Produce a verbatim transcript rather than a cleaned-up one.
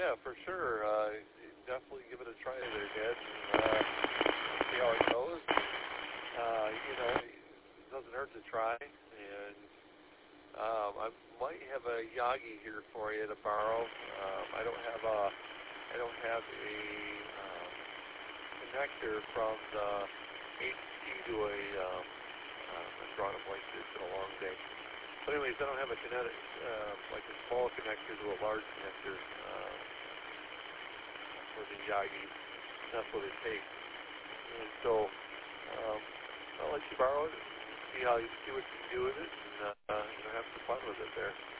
yeah, for sure. Uh, definitely give it a try there, Dad. And, uh, see how it goes. Uh, you know, it doesn't hurt to try. And um, I might have a Yagi here for you to borrow. Um, I don't have a, I don't have a um, connector from the H T to a. Um, uh, I'm drawing a blank. It's been a long day. But anyways, I don't have a kinetic, uh, like a small connector to a large connector uh, for the Yagi. That's what it takes. And so um, I'll let you borrow it and see how you see what you can do with it, and uh, you know, have some fun with it there.